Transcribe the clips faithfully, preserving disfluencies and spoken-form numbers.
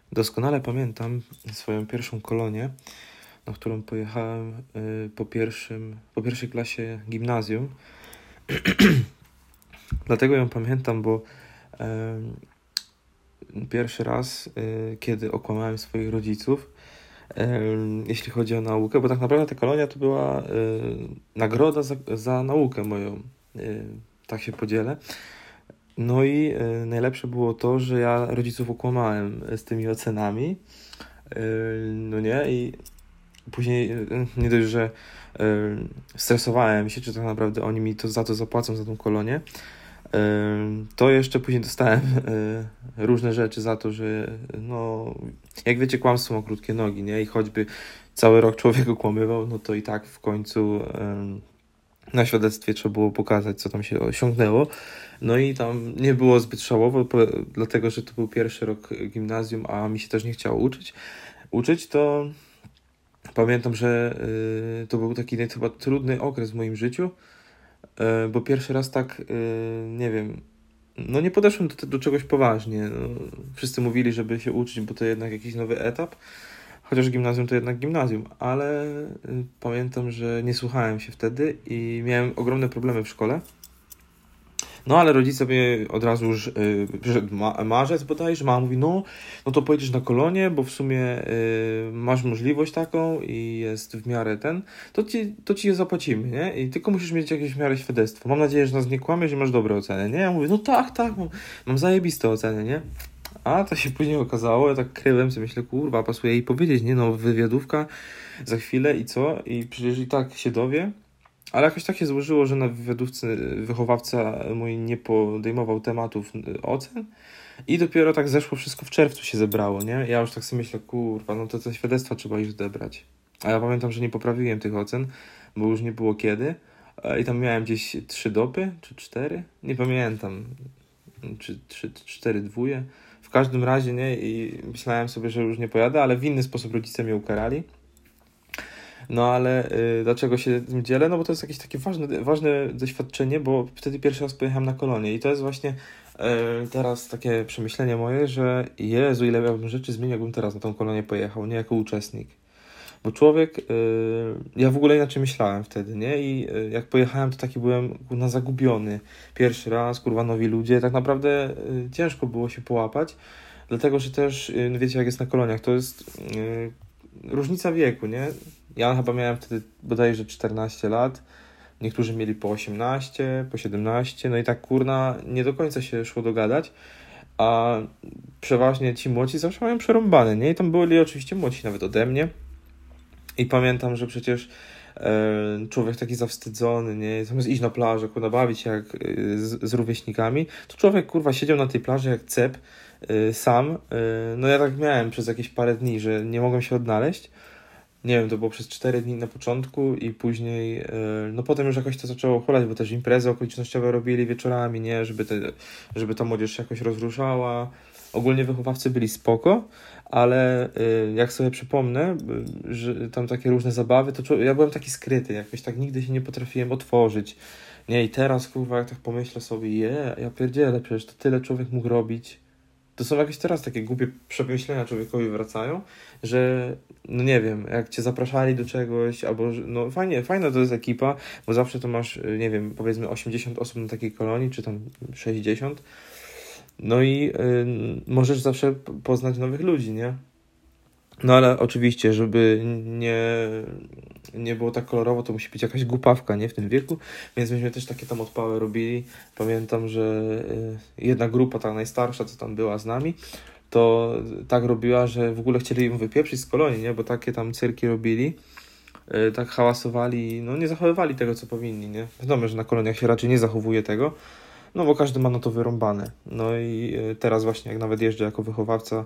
Doskonale pamiętam swoją pierwszą kolonię, na którą pojechałem y, po, pierwszym, po pierwszej klasie gimnazjum. Dlatego ją pamiętam, bo y, pierwszy raz, y, kiedy okłamałem swoich rodziców, y, jeśli chodzi o naukę, bo tak naprawdę ta kolonia to była y, nagroda za, za naukę moją, y, tak się podzielę. No i y, najlepsze było to, że ja rodziców okłamałem z tymi ocenami, y, no nie, i później y, nie dość, że y, stresowałem się, czy tak naprawdę oni mi to za to zapłacą, za tą kolonię, y, to jeszcze później dostałem y, różne rzeczy za to, że no, jak wiecie, kłamstwo ma krótkie nogi, nie, i choćby cały rok człowiek okłamywał, no to i tak w końcu y, na świadectwie trzeba było pokazać, co tam się osiągnęło. No i tam nie było zbyt żałowo, dlatego, że to był pierwszy rok gimnazjum, a mi się też nie chciało uczyć. Uczyć to pamiętam, że y, to był taki chyba trudny okres w moim życiu, y, bo pierwszy raz tak, y, nie wiem, no nie podeszłem do, do czegoś poważnie. No, wszyscy mówili, żeby się uczyć, bo to jednak jakiś nowy etap. Chociaż gimnazjum to jednak gimnazjum, ale y, pamiętam, że nie słuchałem się wtedy i miałem ogromne problemy w szkole. No ale rodzice mnie od razu już, y, przyszedł ma- marzec bodajże, mama mówi, no, no to pojedziesz na kolonię, bo w sumie y, masz możliwość taką i jest w miarę ten, to ci, to ci je zapłacimy, nie? I tylko musisz mieć jakieś w miarę świadectwo. Mam nadzieję, że nas nie kłamiesz i masz dobre oceny, nie? Ja mówię, no tak, tak, mam, mam zajebiste oceny, nie? A to się później okazało, ja tak kryłem sobie, myślę, kurwa, pasuje jej powiedzieć, nie? No, wywiadówka za chwilę i co? I przecież i tak się dowie. Ale jakoś tak się złożyło, że na wywiadówce wychowawca mój nie podejmował tematów ocen i dopiero tak zeszło wszystko w czerwcu się zebrało, nie? Ja już tak sobie myślę, kurwa, no to te świadectwa trzeba już odebrać. A ja pamiętam, że nie poprawiłem tych ocen, bo już nie było kiedy. I tam miałem gdzieś trzy dopy, czy cztery? Nie pamiętam. Czy trzy, cztery dwóje. W każdym razie, nie? I myślałem sobie, że już nie pojadę, ale w inny sposób rodzice mnie ukarali. No ale y, dlaczego się tym dzielę? No bo to jest jakieś takie ważne, ważne doświadczenie, bo wtedy pierwszy raz pojechałem na kolonię i to jest właśnie y, teraz takie przemyślenie moje, że Jezu, ile ja bym rzeczy zmienił, jakbym teraz na tą kolonię pojechał, nie jako uczestnik. Bo człowiek, y, ja w ogóle inaczej myślałem wtedy, nie? I y, jak pojechałem, to taki byłem kurwa zagubiony. Pierwszy raz, kurwa, nowi ludzie, tak naprawdę y, ciężko było się połapać, dlatego, że też, y, wiecie, jak jest na koloniach, to jest y, różnica wieku, nie? Ja chyba miałem wtedy bodajże czternaście lat, niektórzy mieli po osiemnaście, po siedemnaście, no i tak kurna nie do końca się szło dogadać, a przeważnie ci młodzi zawsze mają przerąbane, nie? I tam byli oczywiście młodsi nawet ode mnie i pamiętam, że przecież e, człowiek taki zawstydzony, nie? Zamiast iść na plażę, kurwa, bawić się jak e, z, z rówieśnikami, to człowiek kurwa siedział na tej plaży jak cep e, sam, e, no ja tak miałem przez jakieś parę dni, że nie mogłem się odnaleźć. Nie wiem, to było przez cztery dni na początku i później, no potem już jakoś to zaczęło hulać, bo też imprezy okolicznościowe robili wieczorami, nie, żeby, te, żeby ta młodzież się jakoś rozruszała. Ogólnie wychowawcy byli spoko, ale jak sobie przypomnę, że tam takie różne zabawy, to ja byłem taki skryty, jakoś tak nigdy się nie potrafiłem otworzyć. Nie, i teraz, kurwa, jak tak pomyślę sobie, je, ja pierdzielę, przecież to tyle człowiek mógł robić. To są jakieś teraz takie głupie przemyślenia człowiekowi wracają, że no nie wiem, jak cię zapraszali do czegoś, albo no fajnie, fajna to jest ekipa, bo zawsze to masz, nie wiem, powiedzmy osiemdziesiąt osób na takiej kolonii, czy tam sześćdziesiąt, no i y, możesz zawsze poznać nowych ludzi, nie? No ale oczywiście, żeby nie, nie było tak kolorowo, to musi być jakaś głupawka, nie? W tym wieku, więc myśmy też takie tam odpały robili. Pamiętam, że jedna grupa, ta najstarsza, co tam była z nami, to tak robiła, że w ogóle chcieli ją wypieprzyć z kolonii, nie? Bo takie tam cyrki robili, tak hałasowali, no nie zachowywali tego, co powinni, nie? Wiadomo, że na koloniach się raczej nie zachowuje tego, no bo każdy ma na to wyrąbane. No i teraz właśnie, jak nawet jeżdżę jako wychowawca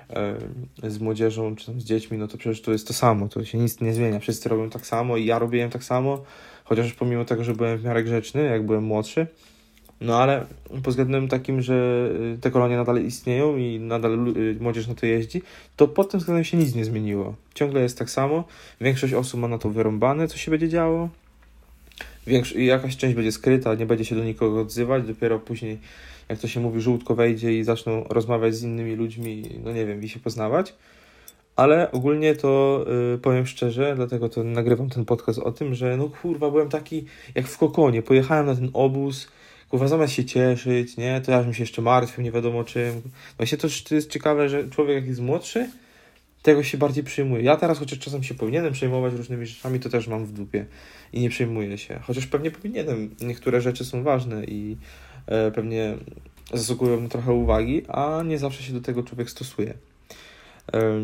z młodzieżą, czy tam z dziećmi, no to przecież to jest to samo, to się nic nie zmienia. Wszyscy robią tak samo i ja robiłem tak samo, chociaż pomimo tego, że byłem w miarę grzeczny, jak byłem młodszy, no ale pod względem takim, że te kolonie nadal istnieją i nadal młodzież na to jeździ, to pod tym względem się nic nie zmieniło. Ciągle jest tak samo, większość osób ma na to wyrąbane, co się będzie działo, Większo- jakaś część będzie skryta, nie będzie się do nikogo odzywać, dopiero później jak to się mówi, żółtko wejdzie i zaczną rozmawiać z innymi ludźmi, no nie wiem, i się poznawać. Ale ogólnie to y, powiem szczerze, dlatego to nagrywam ten podcast o tym, że no kurwa, byłem taki jak w kokonie. Pojechałem na ten obóz, kurwa, zamiast się cieszyć, nie, to ja bym się jeszcze martwił, nie wiadomo czym. Właśnie to, to jest ciekawe, że człowiek jak jest młodszy, tego się bardziej przyjmuje. Ja teraz, chociaż czasem się powinienem przejmować różnymi rzeczami, to też mam w dupie i nie przejmuję się. Chociaż pewnie powinienem. Niektóre rzeczy są ważne i e, pewnie zasługują na trochę uwagi, a nie zawsze się do tego człowiek stosuje. E,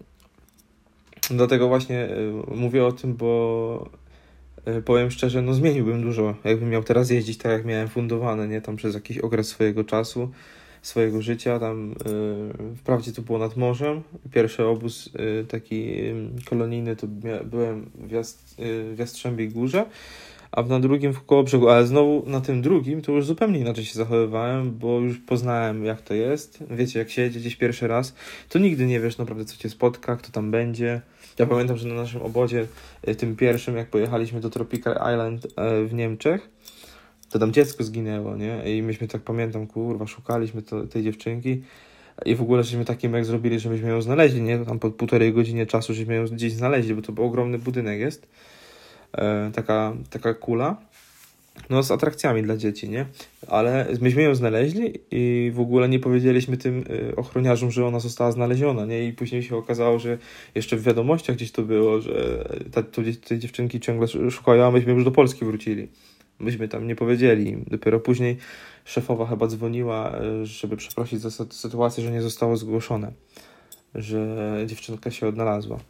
dlatego właśnie e, mówię o tym, bo e, powiem szczerze, no zmieniłbym dużo, jakbym miał teraz jeździć tak, jak miałem fundowane, nie, tam przez jakiś okres swojego czasu, swojego życia, tam yy, wprawdzie to było nad morzem, pierwszy obóz yy, taki yy, kolonijny to mia- byłem w, Jast- yy, w Jastrzębiej Górze, a na drugim w Kołobrzegu, ale znowu na tym drugim to już zupełnie inaczej się zachowywałem, bo już poznałem jak to jest, wiecie, jak się jedzie gdzieś pierwszy raz, to nigdy nie wiesz naprawdę co cię spotka, kto tam będzie. Ja pamiętam, że na naszym obozie, yy, tym pierwszym, jak pojechaliśmy do Tropical Island yy, w Niemczech, to tam dziecko zginęło, nie? I myśmy tak, pamiętam, kurwa, szukaliśmy to, tej dziewczynki i w ogóle żeśmy taki mek zrobili, że myśmy ją znaleźli, nie? Tam po półtorej godzinie czasu żeśmy ją gdzieś znaleźli, bo to był ogromny budynek jest. E, taka, taka kula. No z atrakcjami dla dzieci, nie? Ale myśmy ją znaleźli i w ogóle nie powiedzieliśmy tym y, ochroniarzom, że ona została znaleziona, nie? I później się okazało, że jeszcze w wiadomościach gdzieś to było, że ta, to, te dziewczynki ciągle szukają, a myśmy już do Polski wrócili. Myśmy tam nie powiedzieli. Dopiero później szefowa chyba dzwoniła, żeby przeprosić za sytuację, że nie zostało zgłoszone, że dziewczynka się odnalazła.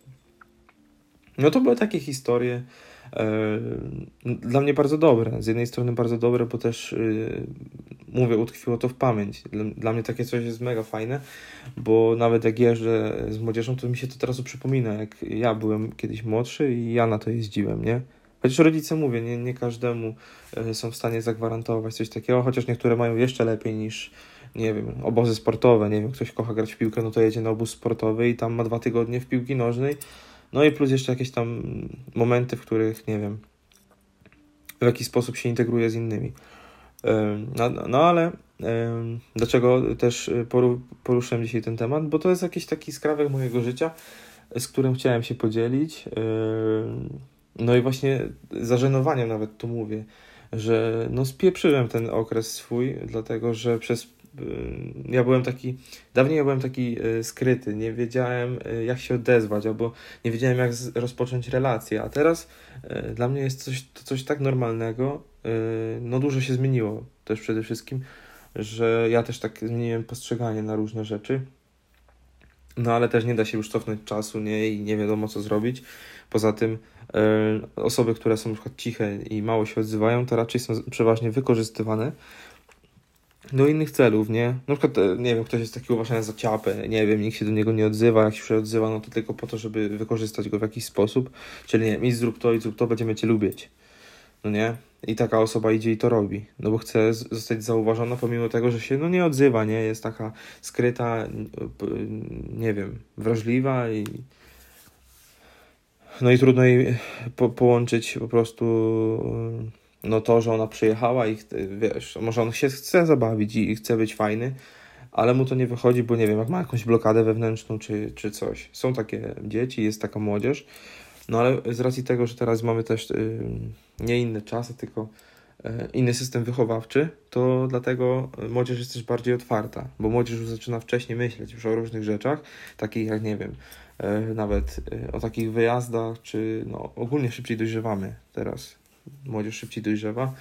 No to były takie historie e, dla mnie bardzo dobre. Z jednej strony bardzo dobre, bo też y, mówię, utkwiło to w pamięć. Dla, dla mnie takie coś jest mega fajne, bo nawet jak jeżdżę z młodzieżą, to mi się to teraz przypomina, jak ja byłem kiedyś młodszy i ja na to jeździłem, nie? Chociaż rodzice, mówię, nie, nie każdemu y, są w stanie zagwarantować coś takiego, chociaż niektóre mają jeszcze lepiej niż, nie wiem, obozy sportowe, nie wiem, ktoś kocha grać w piłkę, no to jedzie na obóz sportowy i tam ma dwa tygodnie w piłki nożnej, no i plus jeszcze jakieś tam momenty, w których, nie wiem, w jaki sposób się integruje z innymi. No, no ale dlaczego też poruszyłem dzisiaj ten temat? Bo to jest jakiś taki skrawek mojego życia, z którym chciałem się podzielić. No i właśnie zażenowaniem nawet tu mówię, że no spieprzyłem ten okres swój, dlatego że przez ja byłem taki, dawniej ja byłem taki skryty, nie wiedziałem jak się odezwać, albo nie wiedziałem jak rozpocząć relację, a teraz dla mnie jest coś, to coś tak normalnego, no dużo się zmieniło też przede wszystkim, że ja też tak zmieniłem postrzeganie na różne rzeczy, no ale też nie da się już cofnąć czasu, nie, i nie wiadomo co zrobić. Poza tym y, osoby, które są na przykład ciche i mało się odzywają, to raczej są przeważnie wykorzystywane do innych celów, nie? Na przykład, nie wiem, ktoś jest taki uważany za ciapę, nie wiem, nikt się do niego nie odzywa, jak się odzywa, no to tylko po to, żeby wykorzystać go w jakiś sposób, czyli nie wiem, idź zrób to i zrób to, będziemy cię lubić, no nie? I taka osoba idzie i to robi, no bo chce zostać zauważona pomimo tego, że się, no nie odzywa, nie? Jest taka skryta, nie wiem, wrażliwa i no i trudno jej po- połączyć po prostu no to, że ona przyjechała i wiesz, może on się chce zabawić i chce być fajny, ale mu to nie wychodzi, bo nie wiem, jak ma jakąś blokadę wewnętrzną czy, czy coś. Są takie dzieci, jest taka młodzież, no ale z racji tego, że teraz mamy też y, nie inne czasy, tylko y, inny system wychowawczy, to dlatego młodzież jest też bardziej otwarta, bo młodzież już zaczyna wcześniej myśleć już o różnych rzeczach, takich jak, nie wiem, y, nawet y, o takich wyjazdach, czy no ogólnie szybciej dojrzewamy teraz. Młodzież szybciej dojrzewa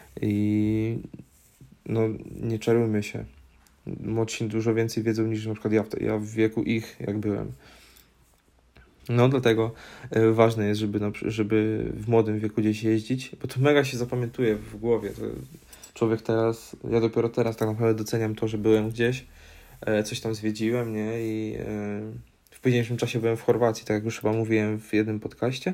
i no nie czarujmy się. Młodsi dużo więcej wiedzą niż na przykład ja w, ja w wieku ich, jak byłem. No dlatego e, ważne jest, żeby, na, żeby w młodym wieku gdzieś jeździć, bo to mega się zapamiętuje w głowie. To człowiek teraz, ja dopiero teraz tak naprawdę doceniam to, że byłem gdzieś, e, coś tam zwiedziłem, nie? I e, w późniejszym czasie byłem w Chorwacji, tak jak już chyba mówiłem w jednym podcaście.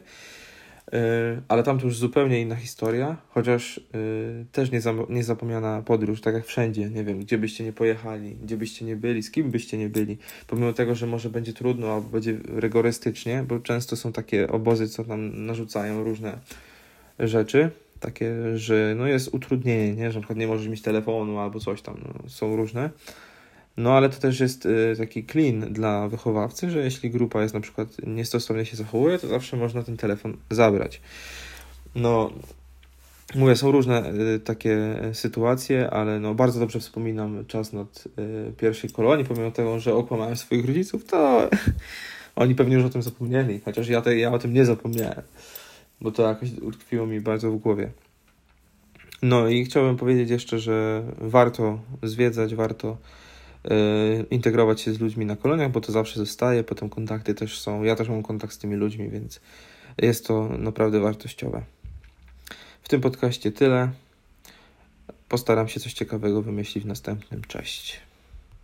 Ale tam to już zupełnie inna historia, chociaż yy, też niezam- niezapomniana podróż, tak jak wszędzie, nie wiem, gdzie byście nie pojechali, gdzie byście nie byli, z kim byście nie byli, pomimo tego, że może będzie trudno, albo będzie rygorystycznie, bo często są takie obozy, co tam narzucają różne rzeczy, takie, że no jest utrudnienie, nie? Że na przykład nie możesz mieć telefonu albo coś tam, no, są różne. No ale to też jest y, taki clean dla wychowawcy, że jeśli grupa jest na przykład niestosownie się zachowuje, to zawsze można ten telefon zabrać. No, mówię, są różne y, takie sytuacje, ale no bardzo dobrze wspominam czas nad y, pierwszej kolonii, pomimo tego, że okłamałem swoich rodziców, to oni pewnie już o tym zapomnieli, chociaż ja, te, ja o tym nie zapomniałem, bo to jakoś utkwiło mi bardzo w głowie. No i chciałbym powiedzieć jeszcze, że warto zwiedzać, warto y, integrować się z ludźmi na koloniach, bo to zawsze zostaje, potem kontakty też są, ja też mam kontakt z tymi ludźmi, więc jest to naprawdę wartościowe. W tym podcaście tyle. Postaram się coś ciekawego wymyślić w następnym. Cześć.